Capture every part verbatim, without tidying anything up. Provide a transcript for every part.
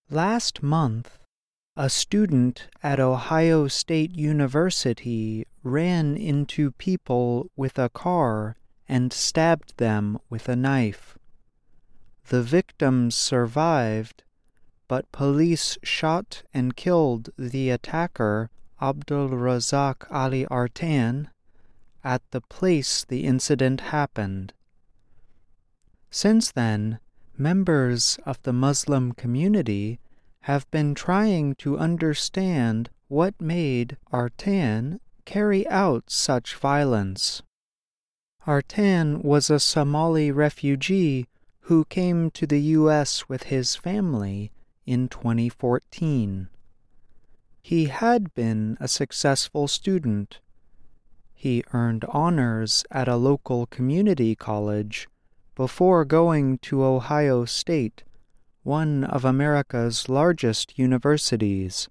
Last month, a student at Ohio State University ran into people with a car and stabbed them with a knife. The victims survived, but police shot and killed the attacker, Abdul Razak Ali Artan, at the place the incident happened. Since then, members of the Muslim community have been trying to understand what made Artan carry out such violence. Artan was a Somali refugee who came to the U S with his family in twenty fourteen. He had been a successful student. He earned honors at a local community college before going to Ohio State, one of America's largest universities.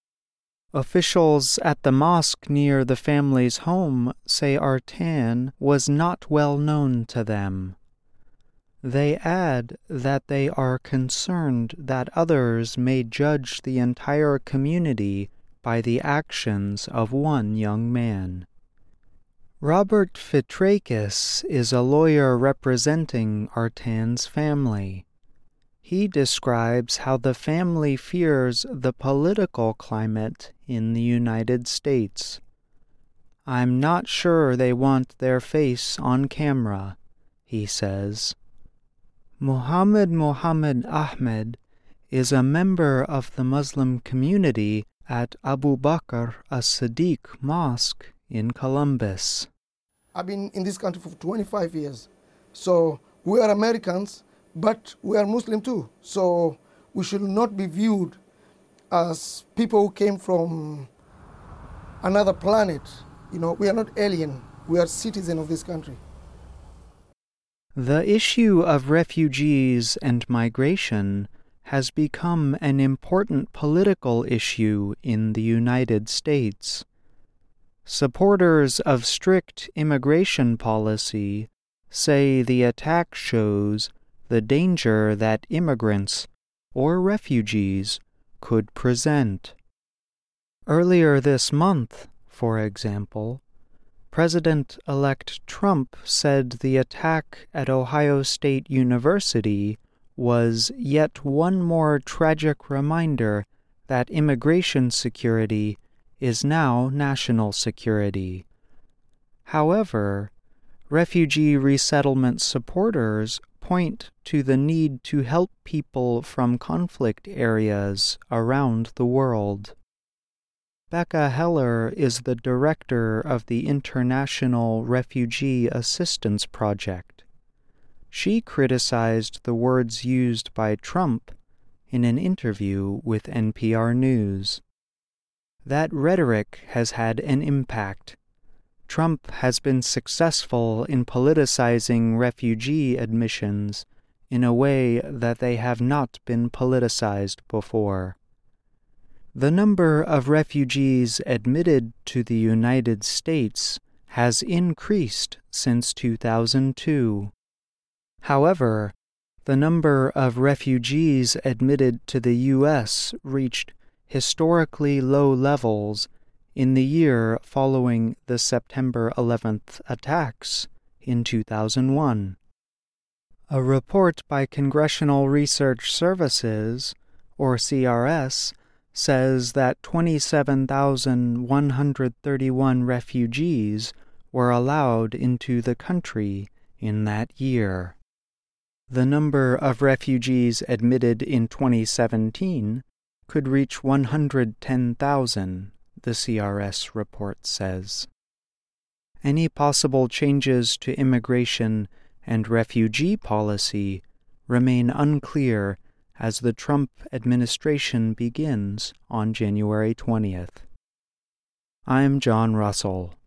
Officials at the mosque near the family's home say Artan was not well known to them. They add that they are concerned that others may judge the entire community by the actions of one young man. Robert Fitrakis is a lawyer representing Artan's family. He describes how the family fears the political climate in the United States. "I'm not sure they want their face on camera," he says. Muhammad Muhammad Ahmed is a member of the Muslim community at Abu Bakr as-Siddiq Mosque in Columbus. I've been in this country for twenty-five years. So we are Americans, but we are Muslim too. So we should not be viewed as people who came from another planet. You know, we are not alien. We are citizens of this country. The issue of refugees and migration has become an important political issue in the United States. Supporters of strict immigration policy say the attack shows the danger that immigrants or refugees could present. Earlier this month, for example, President-elect Trump said the attack at Ohio State University was yet one more tragic reminder that immigration security is now national security. However, refugee resettlement supporters point to the need to help people from conflict areas around the world. Becca Heller is the director of the International Refugee Assistance Project. She criticized the words used by Trump in an interview with N P R News. That rhetoric has had an impact. Trump has been successful in politicizing refugee admissions in a way that they have not been politicized before. The number of refugees admitted to the United States has increased since two thousand two. However, the number of refugees admitted to the U S reached historically low levels in the year following the September eleventh attacks in two thousand one. A report by Congressional Research Services, or C R S, says that twenty-seven thousand one hundred thirty-one refugees were allowed into the country in that year. The number of refugees admitted in twenty seventeen could reach one hundred ten thousand, the C R S report says. Any possible changes to immigration and refugee policy remain unclear as the Trump administration begins on January twentieth. I'm John Russell.